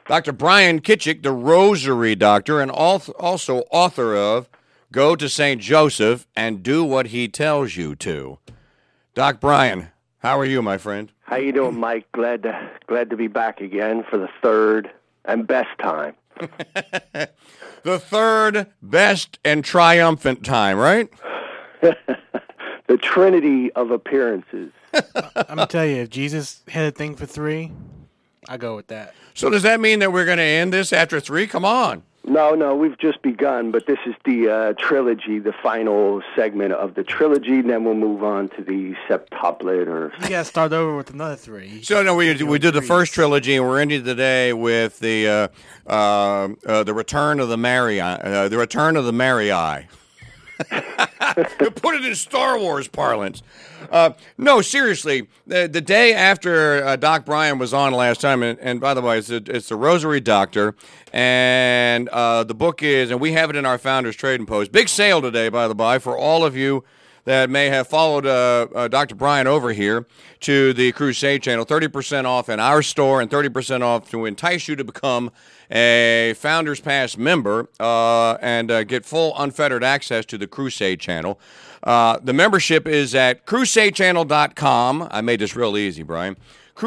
Dr. Brian Kitchick, the Rosary Doctor, and also author of Go to St. Joseph and Do What He Tells You to. Doc Brian, how are you, my friend? How you doing, Mike? Glad to be back again for the third and best time. The third best and triumphant time, right? The trinity of appearances. I'm going to tell you, if Jesus had a thing for three, I go with that. So does that mean that we're going to end this after three? Come on. No, we've just begun, but this is the trilogy, the final segment of the trilogy, and then we'll move on to the septuplet. You got to start over with another three. So no, we did the first trilogy, and we're ending today with the return of the Marii. Put it in Star Wars parlance. No, seriously, the day after Doc Brian was on last time, and by the way, it's the Rosary Doctor, and the book is, and we have it in our Founders Trading Post. Big sale today, by the by, for all of you that may have followed Dr. Brian over here to the Crusade channel. 30% off in our store and 30% off to entice you to become a Founders Pass member and get full unfettered access to the Crusade channel. The membership is at crusadechannel.com. I made this real easy, Brian.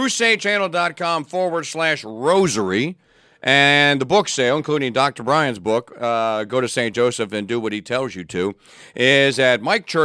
crusadechannel.com/rosary. And the book sale, including Dr. Brian's book, Go to St. Joseph and Do What He Tells You to, is at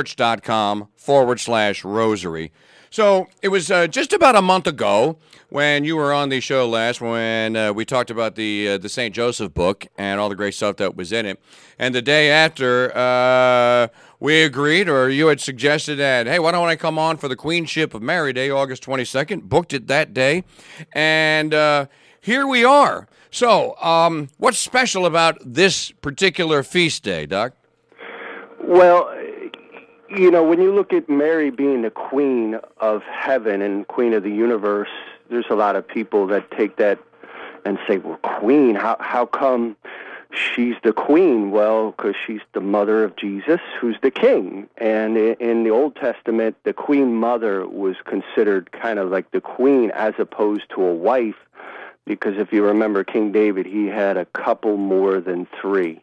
mikechurch.com/rosary. So it was just about a month ago when you were on the show last, when we talked about the St. Joseph book and all the great stuff that was in it. And the day after, we agreed, or you had suggested that, hey, why don't I come on for the Queenship of Mary Day, August 22nd? Booked it that day. And here we are. So, what's special about this particular feast day, Doc? Well, when you look at Mary being the Queen of Heaven and Queen of the universe, there's a lot of people that take that and say, well, Queen, how come she's the Queen? Well, because she's the mother of Jesus, who's the King. And in the Old Testament, the Queen Mother was considered kind of like the Queen as opposed to a wife, because if you remember King David, he had a couple more than three.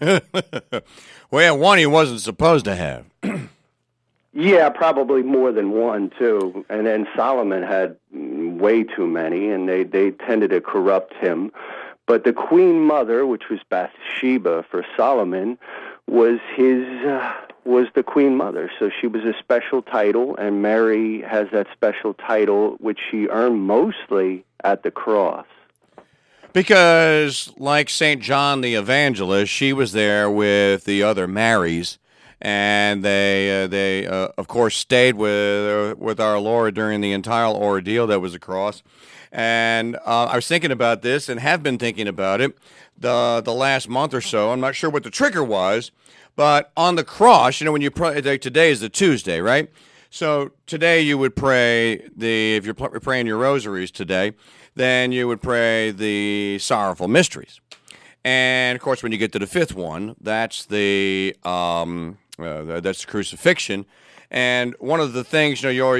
Well, one he wasn't supposed to have. Yeah, probably more than one, too. And then Solomon had way too many, and they tended to corrupt him. But the Queen Mother, which was Bathsheba for Solomon, was the Queen Mother. So she was a special title, and Mary has that special title, which she earned mostly at the cross. Because, like St. John the Evangelist, she was there with the other Marys, and they of course, stayed with our Lord during the entire ordeal that was the cross. And I was thinking about this and have been thinking about it the last month or so. I'm not sure what the trigger was, but on the cross, when you pray, today is the Tuesday, right? So today you would pray if you're praying your rosaries today, then you would pray the sorrowful mysteries. And, of course, when you get to the fifth one, that's the crucifixion. And one of the things,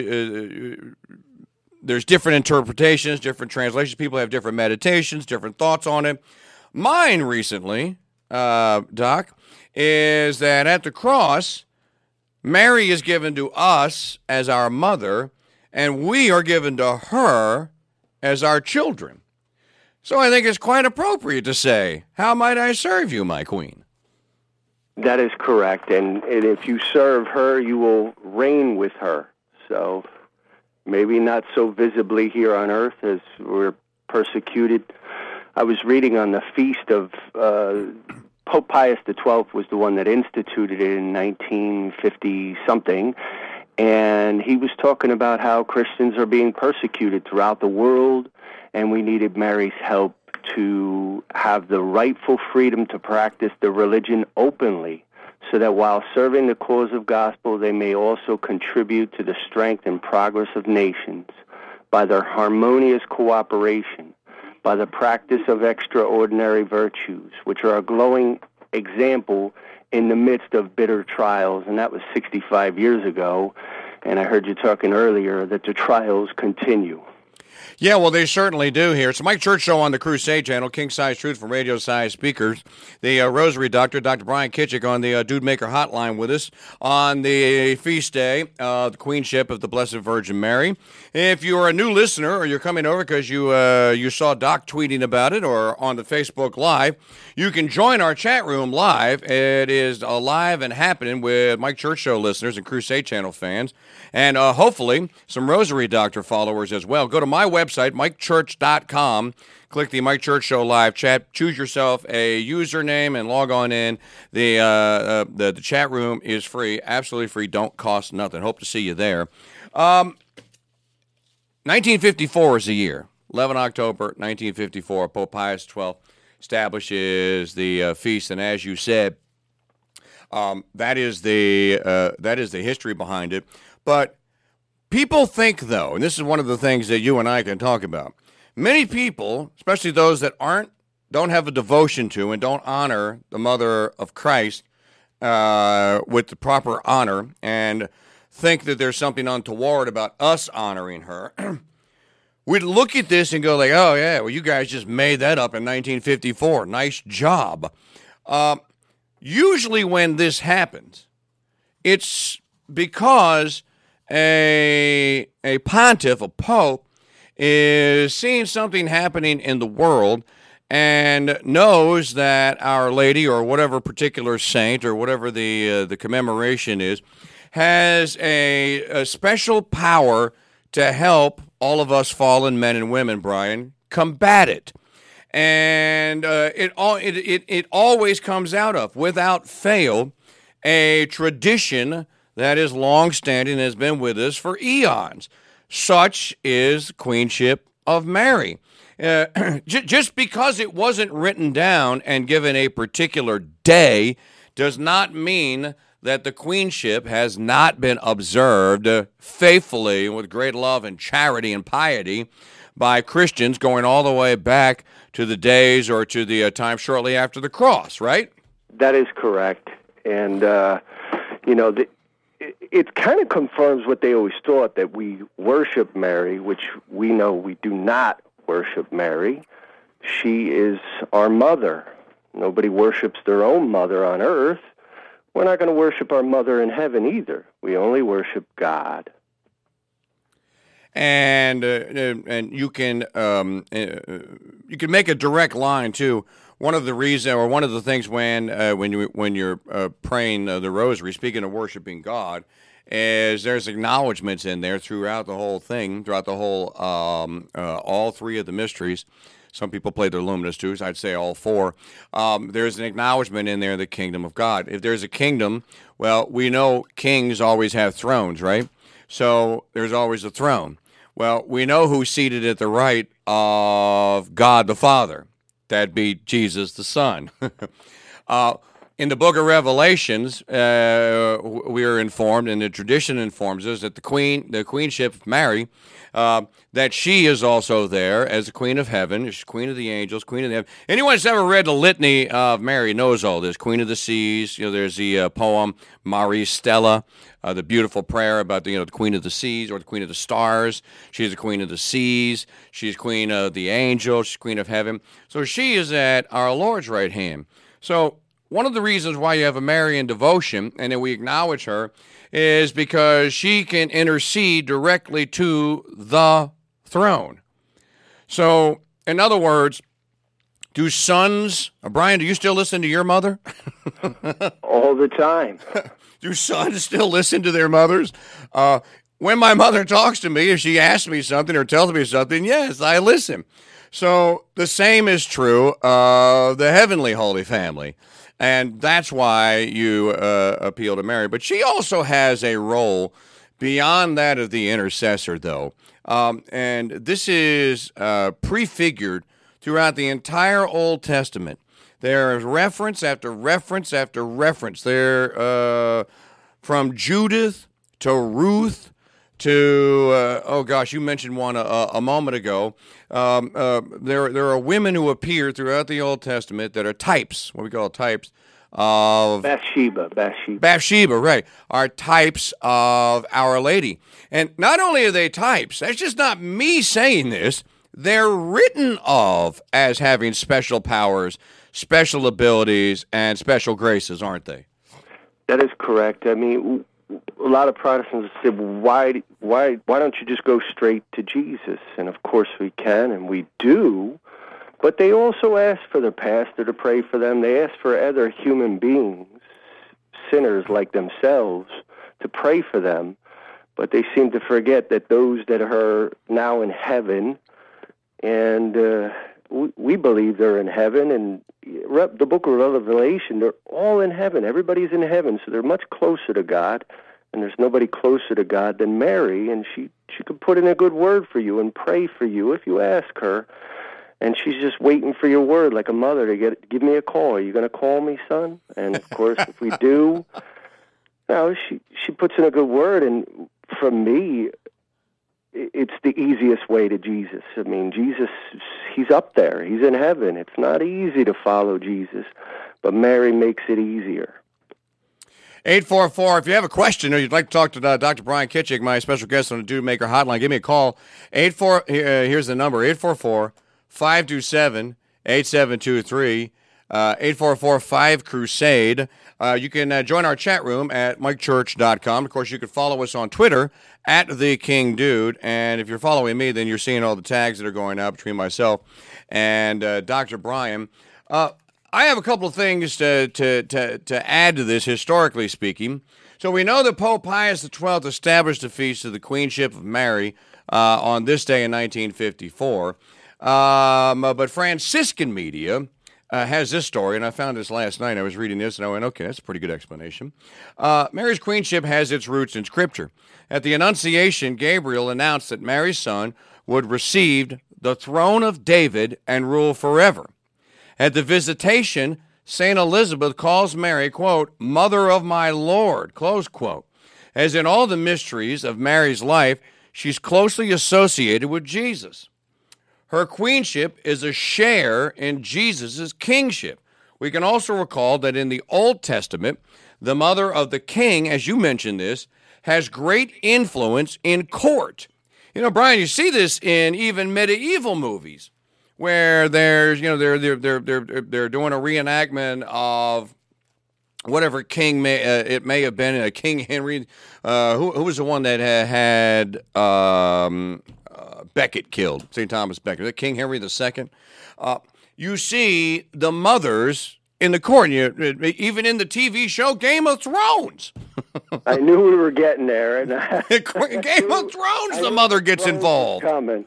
there's different interpretations, different translations. People have different meditations, different thoughts on it. Mine recently, Doc, is that at the cross, Mary is given to us as our mother, and we are given to her as our children. So I think it's quite appropriate to say, how might I serve you, my queen? That is correct. And if you serve her, you will reign with her. So maybe not so visibly here on earth as we're persecuted. I was reading on the feast of Pope Pius XII was the one that instituted it in 1950-something. And he was talking about how Christians are being persecuted throughout the world, and we needed Mary's help to have the rightful freedom to practice the religion openly, so that while serving the cause of gospel, they may also contribute to the strength and progress of nations by their harmonious cooperation, by the practice of extraordinary virtues, which are a glowing example in the midst of bitter trials. And that was 65 years ago. And I heard you talking earlier that the trials continue. Yeah, well, they certainly do here. It's the Mike Church Show on the Crusade Channel, King Size Truth from Radio Size Speakers. The Rosary Doctor, Dr. Brian Kitchick, on the Dude Maker Hotline with us on the feast day, the Queenship of the Blessed Virgin Mary. If you're a new listener or you're coming over because you saw Doc tweeting about it or on the Facebook Live, you can join our chat room live. It is alive and happening with Mike Church Show listeners and Crusade Channel fans, and hopefully some Rosary Doctor followers as well. Go to my website, MikeChurch.com. Click the Mike Church Show live chat. Choose yourself a username and log on in. The chat room is free, absolutely free. Don't cost nothing. Hope to see you there. 1954 is the year. 11 October 1954. Pope Pius XII establishes the feast, and as you said, that is the history behind it. But people think, though, and this is one of the things that you and I can talk about. Many people, especially those that don't have a devotion to and don't honor the Mother of Christ with the proper honor, and think that there's something untoward about us honoring her, we'd look at this and go like, oh, yeah, well, you guys just made that up in 1954. Nice job. Usually when this happens, it's because a pontiff, a pope, is seeing something happening in the world and knows that Our Lady or whatever particular saint or whatever the commemoration is has a special power to help all of us fallen men and women, Brian, combat it. And it always comes out of, without fail, a tradition that is long-standing and has been with us for eons. Such is the Queenship of Mary. Just because it wasn't written down and given a particular day does not mean that the Queenship has not been observed faithfully with great love and charity and piety by Christians going all the way back to the days or to the time shortly after the cross, right? That is correct. And, it kind of confirms what they always thought, that we worship Mary, which we know we do not worship Mary. She is our mother. Nobody worships their own mother on earth. We're not going to worship our mother in heaven either. We only worship God. And you can make a direct line too. One of the reasons, or one of the things when you're praying the Rosary, speaking of worshiping God, is there's acknowledgments in there throughout the whole thing, throughout the whole all three of the mysteries. Some people play their luminous twos. I'd say all four. There's an acknowledgement in there, the kingdom of God. If there's a kingdom, well, we know kings always have thrones, right? So there's always a throne. Well, we know who's seated at the right of God the Father. That'd be Jesus the Son. In the book of Revelations, we are informed, and the tradition informs us, that the Queenship of Mary, that she is also there as the Queen of Heaven. She's Queen of the Angels, Queen of the Heaven. Anyone that's ever read the Litany of Mary knows all this. Queen of the Seas. There's the poem Maris Stella, the beautiful prayer about the Queen of the Seas or the Queen of the Stars. She's the Queen of the Seas. She's Queen of the Angels. She's Queen of Heaven. So she is at our Lord's right hand. So one of the reasons why you have a Marian devotion and that we acknowledge her is because she can intercede directly to the throne. So, in other words, do sons, Brian, do you still listen to your mother? All the time. Do sons still listen to their mothers? When my mother talks to me, if she asks me something or tells me something, yes, I listen. So the same is true of the heavenly Holy Family. And that's why you appeal to Mary. But she also has a role beyond that of the intercessor, though. And this is prefigured throughout the entire Old Testament. There is reference after reference after reference. There, from Judith to Ruth to, you mentioned one a moment ago. There are women who appear throughout the Old Testament that are types, what we call types, of Bathsheba, right, are types of Our Lady. And not only are they types, that's just not me saying this, they're written of as having special powers, special abilities, and special graces, aren't they? That is correct. I mean, a lot of Protestants say, why don't you just go straight to Jesus? And of course we can, and we do. But they also ask for the pastor to pray for them. They ask for other human beings, sinners like themselves, to pray for them. But they seem to forget that those that are now in heaven, and we believe they're in heaven, and the book of Revelation, they're all in heaven. Everybody's in heaven, so they're much closer to God. And there's nobody closer to God than Mary, and she could put in a good word for you and pray for you if you ask her. And she's just waiting for your word, like a mother, to give me a call. Are you going to call me, son? And of course, if we do, she puts in a good word. And for me, it's the easiest way to Jesus. I mean, Jesus, he's up there. He's in heaven. It's not easy to follow Jesus, but Mary makes it easier. 844, if you have a question or you'd like to talk to Dr. Brian Kitchik, my special guest on the Dude Maker Hotline, give me a call. Here's the number, 844-527-8723, 844-5-CRUSADE. You can join our chat room at mikechurch.com. Of course, you can follow us on Twitter at The King Dude. And if you're following me, then you're seeing all the tags that are going out between myself and Dr. Brian. I have a couple of things to add to this, historically speaking. So we know that Pope Pius XII established the Feast of the Queenship of Mary on this day in 1954. But Franciscan media has this story, and I found this last night. I was reading this, and I went, okay, that's a pretty good explanation. Mary's queenship has its roots in Scripture. At the Annunciation, Gabriel announced that Mary's son would receive the throne of David and rule forever. At the Visitation, St. Elizabeth calls Mary, quote, Mother of my Lord, close quote. As in all the mysteries of Mary's life, she's closely associated with Jesus. Her queenship is a share in Jesus' kingship. We can also recall that in the Old Testament, the mother of the king, as you mentioned this, has great influence in court. You know, Brian, you see this in even medieval movies, where there's, you know, they're doing a reenactment of whatever king it may have been, King Henry, who was the one that had Becket killed, St. Thomas Becket, King Henry II. You see the mothers in the court, even in the TV show Game of Thrones. I knew we were getting there. Game of Thrones, the mother gets involved. Coming.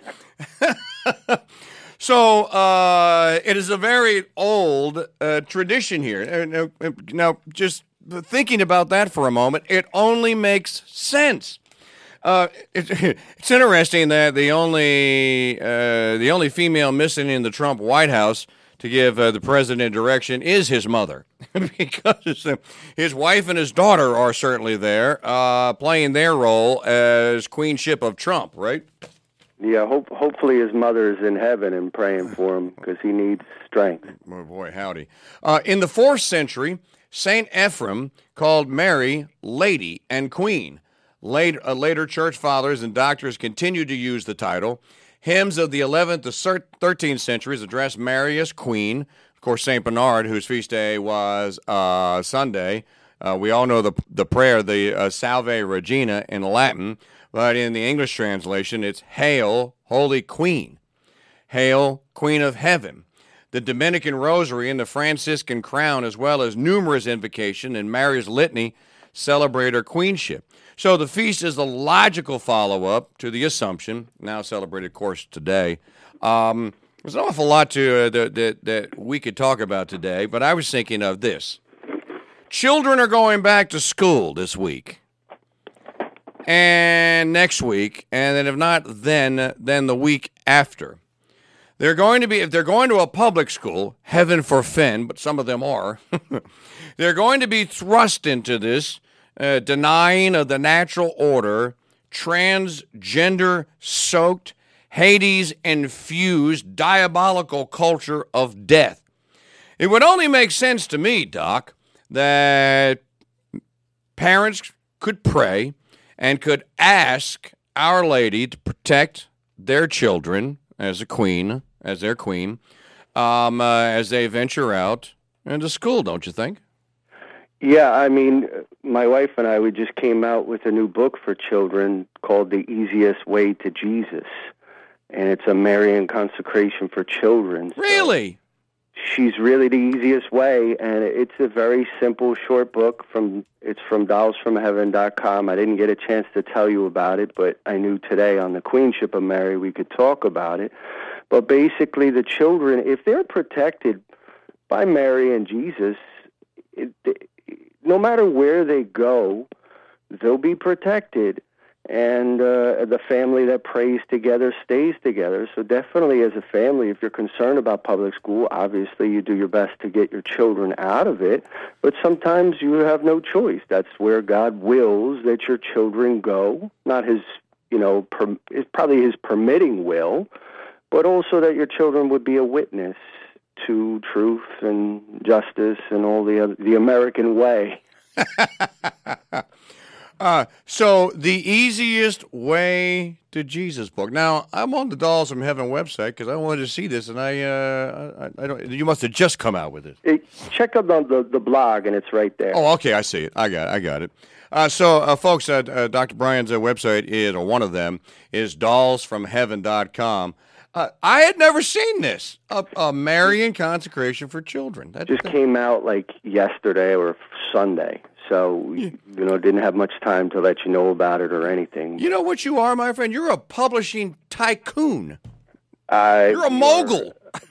So it is a very old tradition here. Now, just thinking about that for a moment, it only makes sense. It's interesting that the only female missing in the Trump White House to give the president direction is his mother, because his wife and his daughter are certainly there, playing their role as queenship of Trump, right? Yeah, hopefully his mother is in heaven and praying for him, because he needs strength. Oh, boy, howdy. In the 4th century, St. Ephrem called Mary Lady and Queen. Later church fathers and doctors continued to use the title. Hymns of the 11th to 13th centuries addressed Mary as Queen. Of course, St. Bernard, whose feast day was Sunday, we all know the prayer, the Salve Regina in Latin, but in the English translation, it's Hail, Holy Queen. Hail, Queen of Heaven. The Dominican Rosary and the Franciscan Crown, as well as numerous invocation and Mary's Litany, celebrate her queenship. So the feast is the logical follow-up to the Assumption, now celebrated, of course, today. There's an awful lot that we could talk about today, but I was thinking of this. Children are going back to school this week and next week, and then if not, then the week after. They're going to be, if they're going to a public school, heaven forfend, but some of them are, they're going to be thrust into this denying of the natural order, transgender-soaked, Hades-infused, diabolical culture of death. It would only make sense to me, Doc, that parents could pray and could ask Our Lady to protect their children as their queen, as they venture out into school, don't you think? Yeah, I mean, my wife and I, we just came out with a new book for children called The Easiest Way to Jesus. And it's a Marian consecration for children. Really? So she's really the easiest way, and it's a very simple, short book. It's from dollsfromheaven.com. I didn't get a chance to tell you about it, but I knew today on the Queenship of Mary we could talk about it. But basically, the children, if they're protected by Mary and Jesus, no matter where they go, they'll be protected. And the family that prays together stays together. So definitely as a family, if you're concerned about public school, obviously you do your best to get your children out of it. But sometimes you have no choice. That's where God wills that your children go. Not his, it's probably his permitting will, but also that your children would be a witness to truth and justice and all the American way. So the Easiest Way to Jesus book. Now, I'm on the Dolls from Heaven website because I wanted to see this, and I don't. You must have just come out with it. Check out the blog, and it's right there. Oh, okay, I see it. I got it. So, folks, Dr. Brian's website is, or one of them, is dollsfromheaven.com. I had never seen this, a Marian consecration for children. That just came out like yesterday or Sunday. So, didn't have much time to let you know about it or anything. You know what you are, my friend? You're a publishing tycoon. You're a mogul.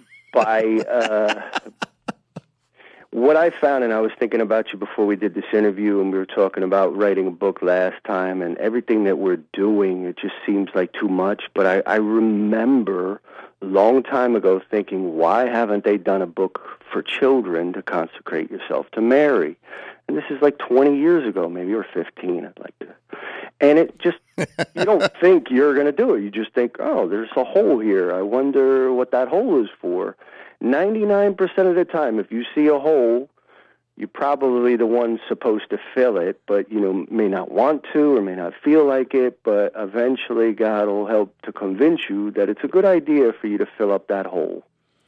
What I found, and I was thinking about you before we did this interview, and we were talking about writing a book last time, and everything that we're doing, it just seems like too much. But I remember a long time ago thinking, why haven't they done a book for children to consecrate yourself to Mary? And this is like 20 years ago, maybe, or 15, I'd like to. And it just, you don't think you're going to do it. You just think, oh, there's a hole here. I wonder what that hole is for. 99% of the time, if you see a hole, you're probably the one supposed to fill it, but, may not want to or may not feel like it, but eventually God will help to convince you that it's a good idea for you to fill up that hole.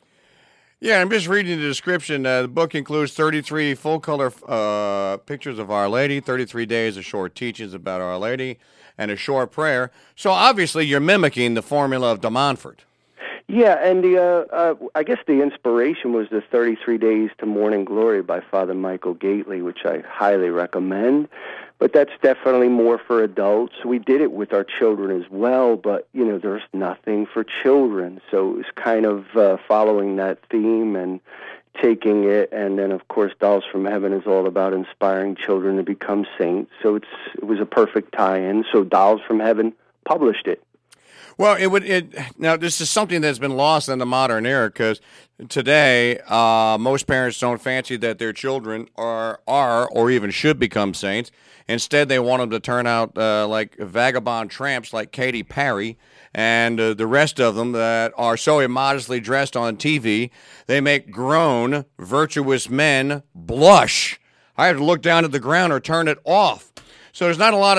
Yeah, I'm just reading the description. The book includes 33 full-color pictures of Our Lady, 33 days of short teachings about Our Lady, and a short prayer. So obviously you're mimicking the formula of De Montfort. Yeah, and I guess the inspiration was the 33 Days to Morning Glory by Father Michael Gately, which I highly recommend. But that's definitely more for adults. We did it with our children as well, but, there's nothing for children. So it's kind of following that theme and taking it. And then, of course, Dolls from Heaven is all about inspiring children to become saints. So it was a perfect tie-in. So Dolls from Heaven published it. Well, now this is something that's been lost in the modern era because today most parents don't fancy that their children are or even should become saints. Instead, they want them to turn out like vagabond tramps like Katy Perry and the rest of them that are so immodestly dressed on TV, they make grown, virtuous men blush. I have to look down at the ground or turn it off. So there's not a lot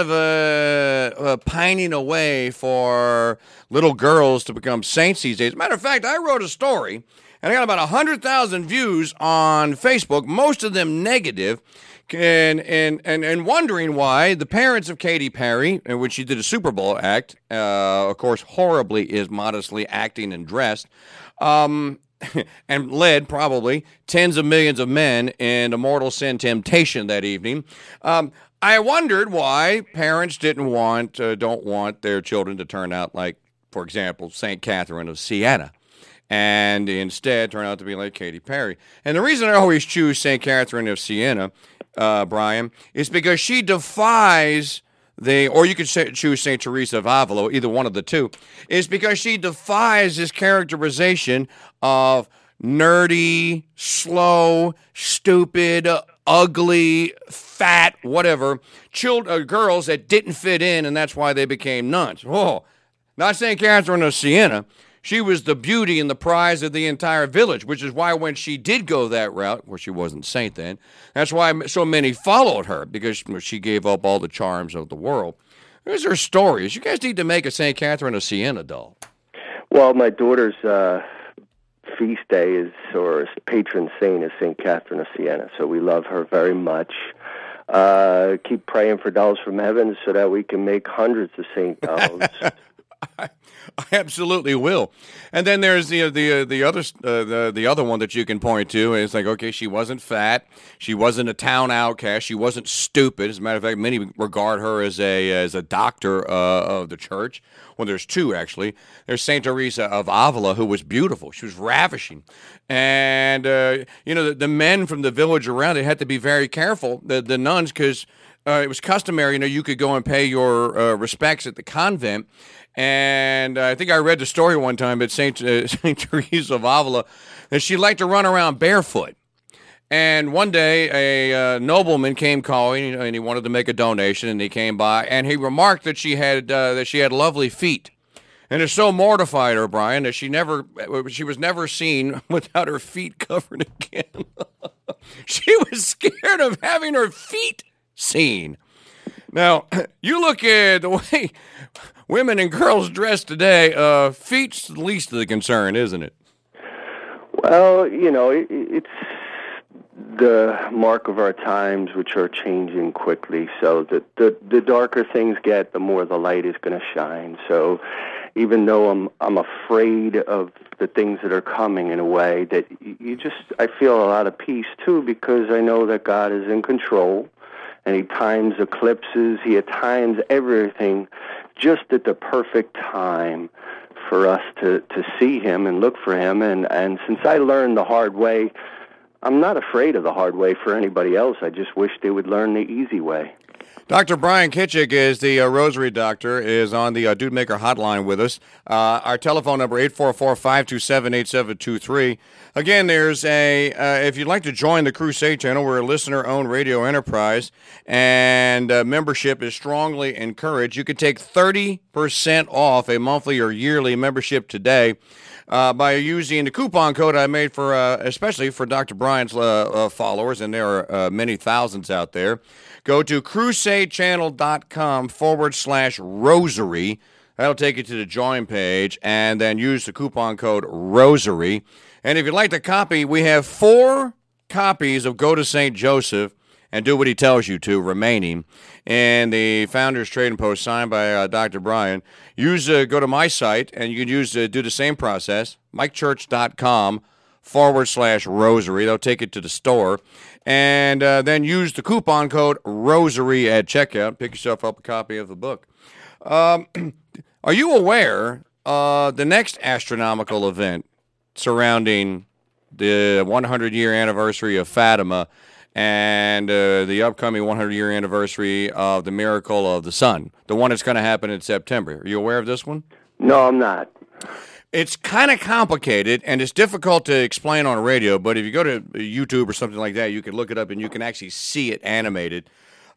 of pining away for little girls to become saints these days. Matter of fact, I wrote a story, and I got about 100,000 views on Facebook, most of them negative, and wondering why the parents of Katy Perry, in which she did a Super Bowl act, of course, horribly is modestly acting and dressed, and led probably tens of millions of men into mortal sin temptation that evening. I wondered why parents don't want their children to turn out like, for example, St. Catherine of Siena, and instead turn out to be like Katy Perry. And the reason I always choose St. Catherine of Siena, Brian, is because she defies or you could choose St. Teresa of Avila, either one of the two, is because she defies this characterization of nerdy, slow, stupid, ugly, fat, whatever, girls that didn't fit in, and that's why they became nuns. Oh, not St. Catherine of Siena. She was the beauty and the prize of the entire village, which is why when she did go that route, well, she wasn't a saint then, that's why so many followed her, because she gave up all the charms of the world. Here's her stories. You guys need to make a St. Catherine of Siena doll. Well, my daughter's feast day is, or patron saint is St. Catherine of Siena, so we love her very much. Keep praying for dolls from heaven so that we can make hundreds of saint dolls. I absolutely will. And then there's the other one that you can point to. It's like, okay, she wasn't fat, she wasn't a town outcast, she wasn't stupid. As a matter of fact, many regard her as a doctor of the church. Well, there's two actually. There's Saint Teresa of Avila, who was beautiful. She was ravishing, and the men from the village around it had to be very careful. The nuns, because it was customary. You could go and pay your respects at the convent. And I think I read the story one time at Saint Teresa of Avila that she liked to run around barefoot. And one day a nobleman came calling, and he wanted to make a donation, and he came by, and he remarked that she had lovely feet. And it so mortified her, Brian, that she was never seen without her feet covered again. She was scared of having her feet seen. Now, you look at the way women and girls dress today, feet's the least of the concern, isn't it? Well, it's the mark of our times, which are changing quickly. So the darker things get, the more the light is going to shine. So even though I'm afraid of the things that are coming, in a way that I feel a lot of peace too, because I know that God is in control. And he times eclipses, he times everything just at the perfect time for us to see him and look for him. And since I learned the hard way, I'm not afraid of the hard way for anybody else. I just wish they would learn the easy way. Dr. Brian Kitchik is the Rosary Doctor, is on the Dude Maker hotline with us. Our telephone number, 844-527-8723. Again, there's if you'd like to join the Crusade Channel, we're a listener-owned radio enterprise, and membership is strongly encouraged. You can take 30% off a monthly or yearly membership today by using the coupon code I made for, especially for Dr. Brian's followers, and there are many thousands out there. Go to crusadechannel.com/rosary. That'll take you to the join page, and then use the coupon code ROSARY. And if you'd like the copy, we have 4 copies of Go to St. Joseph and Do What He Tells You To remaining, and the Founders Trading Post signed by Dr. Brian. Go to my site, and you can do the same process, mikechurch.com/rosary. They'll take it to the store. And then use the coupon code ROSARY at checkout. Pick yourself up a copy of the book. Are you aware the next astronomical event surrounding the 100-year anniversary of Fatima and the upcoming 100-year anniversary of the miracle of the sun, the one that's going to happen in September? Are you aware of this one? No, I'm not. It's kind of complicated, and it's difficult to explain on radio, but if you go to YouTube or something like that, you can look it up, and you can actually see it animated.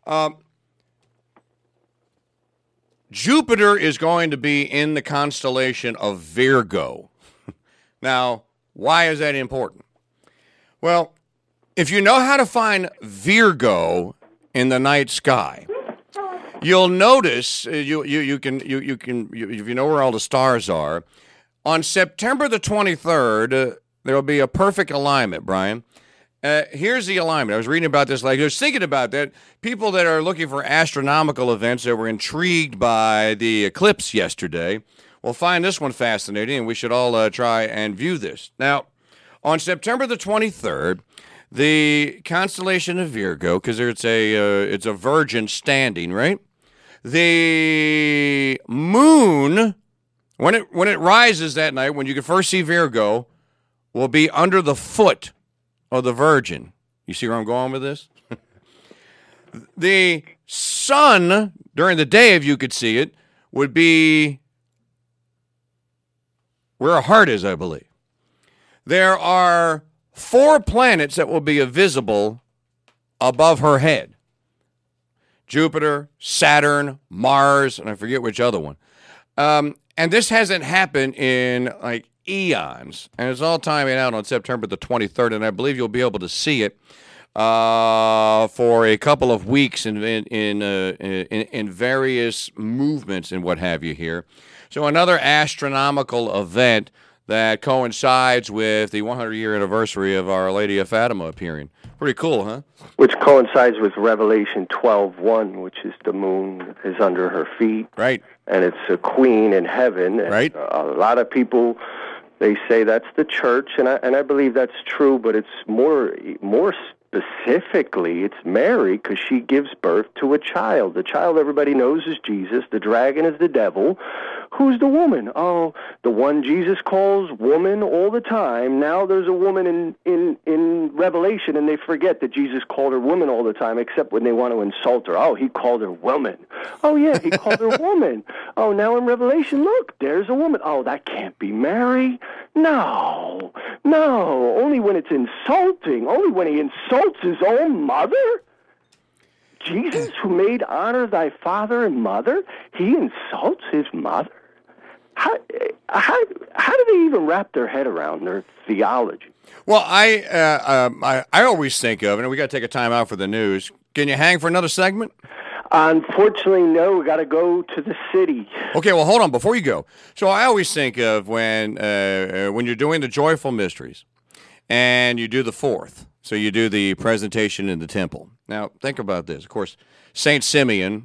Jupiter is going to be in the constellation of Virgo. Now, why is that important? Well, if you know how to find Virgo in the night sky, you'll notice if you know where all the stars are. On September the 23rd, there will be a perfect alignment, Brian. Here's the alignment. I was reading about this. I was thinking about that. People that are looking for astronomical events that were intrigued by the eclipse yesterday will find this one fascinating, and we should all try and view this. Now, on September the 23rd, the constellation of Virgo, because it's a virgin standing, right? The moon, when it rises that night, when you can first see Virgo, will be under the foot of the Virgin. You see where I'm going with this? The sun, during the day, if you could see it, would be where her heart is, I believe. There are 4 planets that will be visible above her head. Jupiter, Saturn, Mars, and I forget which other one. And this hasn't happened in like eons. And it's all timing out on September the 23rd, and I believe you'll be able to see it for a couple of weeks in various movements and what have you here. So another astronomical event that coincides with the 100-year anniversary of Our Lady of Fatima appearing. Pretty cool, huh? Which coincides with Revelation 12:1, which is the moon is under her feet. Right. And it's a queen in heaven. And right. A lot of people, they say that's the church, and I believe that's true, but it's more specifically, it's Mary, because she gives birth to a child. The child everybody knows is Jesus. The dragon is the devil. Who's the woman? Oh, the one Jesus calls woman all the time. Now there's a woman in Revelation, and they forget that Jesus called her woman all the time, except when they want to insult her. Oh, he called her woman. Oh, yeah, he called her woman. Oh, now in Revelation, look, there's a woman. Oh, that can't be Mary. No, only when it's insulting. Only when he insults his own mother. Jesus, who made honor thy father and mother, he insults his mother. How do they even wrap their head around their theology? Well, I always think of, and we got to take a time out for the news. Can you hang for another segment? Unfortunately, no. We got to go to the city. Okay, well, hold on before you go. So I always think of when you're doing the joyful mysteries, and you do the fourth. So you do the presentation in the temple. Now, think about this. Of course, Saint Simeon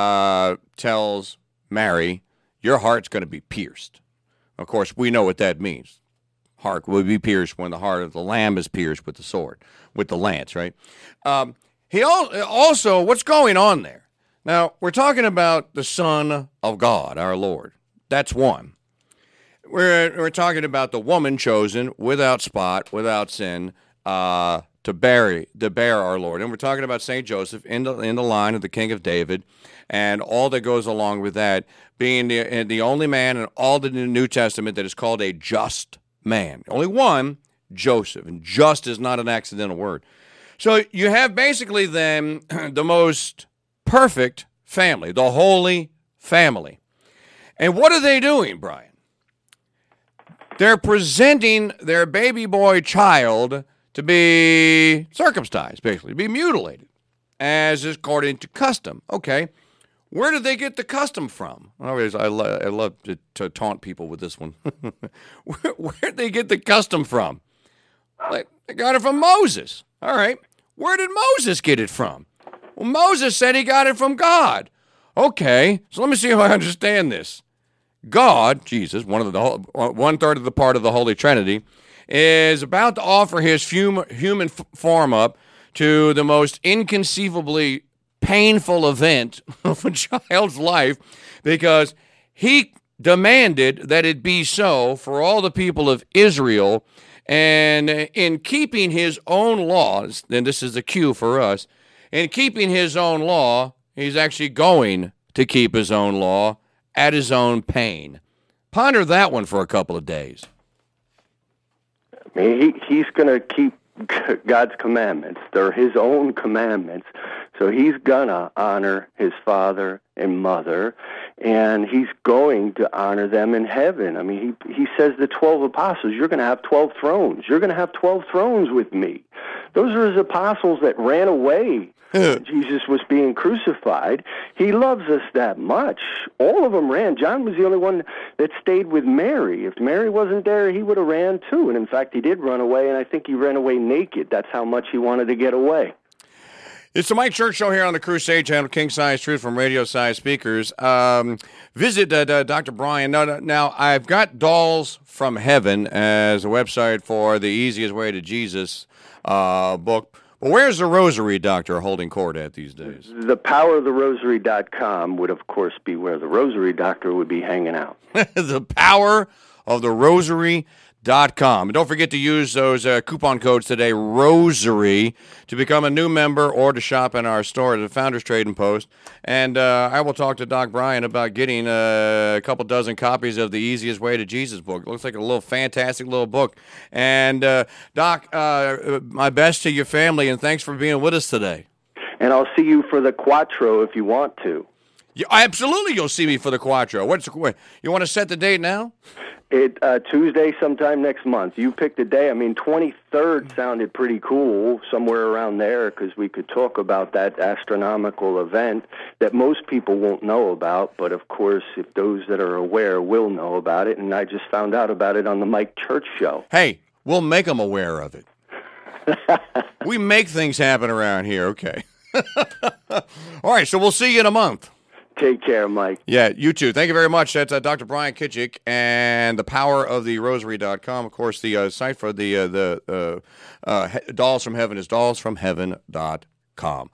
tells Mary, your heart's going to be pierced. Of course, we know what that means. Heart will be pierced when the heart of the lamb is pierced with the sword, with the lance, right? He also, what's going on there? Now, we're talking about the Son of God, our Lord. That's one. We're talking about the woman chosen without spot, without sin, to bear our Lord. And we're talking about St. Joseph in the line of the King of David and all that goes along with that, being the only man in all the New Testament that is called a just man. Only one, Joseph, and just is not an accidental word. So you have basically then the most perfect family, the Holy Family. And what are they doing, Brian? They're presenting their baby boy child to be circumcised, basically, to be mutilated, as is according to custom. Okay, where did they get the custom from? Always, I love to taunt people with this one. Where did they get the custom from? Like, they got it from Moses. All right, where did Moses get it from? Well, Moses said he got it from God. Okay, so let me see if I understand this. God, Jesus, one-third of the part of the Holy Trinity, is about to offer his human form up to the most inconceivably painful event of a child's life, because he demanded that it be so for all the people of Israel, and in keeping his own laws, and this is the cue for us, in keeping his own law, he's actually going to keep his own law at his own pain. Ponder that one for a couple of days. I mean, he's going to keep God's commandments. They're his own commandments. So he's going to honor his father and mother, and he's going to honor them in heaven. I mean, he says the 12 apostles, you're going to have 12 thrones. You're going to have 12 thrones with me. Those are his apostles that ran away when Jesus was being crucified. He loves us that much. All of them ran. John was the only one that stayed with Mary. If Mary wasn't there, he would have ran too. And in fact, he did run away, and I think he ran away naked. That's how much he wanted to get away. It's the Mike Church Show here on the Crusade Channel, King Size Truth from Radio Size Speakers. Visit Dr. Brian. Now, I've got Dolls from Heaven as a website for the Easiest Way to Jesus book. Well, where's the Rosary Doctor holding court at these days? ThePowerOfTheRosary.com would, of course, be where the Rosary Doctor would be hanging out. ThePowerOfTheRosary.com. And don't forget to use those coupon codes today, Rosary, to become a new member or to shop in our store at the Founders Trading Post. And I will talk to Doc Brian about getting a couple dozen copies of the Easiest Way to Jesus book. It looks like a fantastic little book. And Doc, my best to your family, and thanks for being with us today. And I'll see you for the Quattro if you want to. Absolutely, you'll see me for the Quattro. You want to set the date now? Tuesday sometime next month. You picked a day. I mean, 23rd sounded pretty cool, somewhere around there, because we could talk about that astronomical event that most people won't know about, but of course, if those that are aware will know about it, and I just found out about it on the Mike Church Show. Hey, we'll make them aware of it. We make things happen around here, okay. All right, so we'll see you in a month. Take care, Mike. Yeah, you too. Thank you very much. That's Dr. Brian Kitchik and the poweroftherosary.com. Of course, the site for the Dolls from Heaven is dollsfromheaven.com.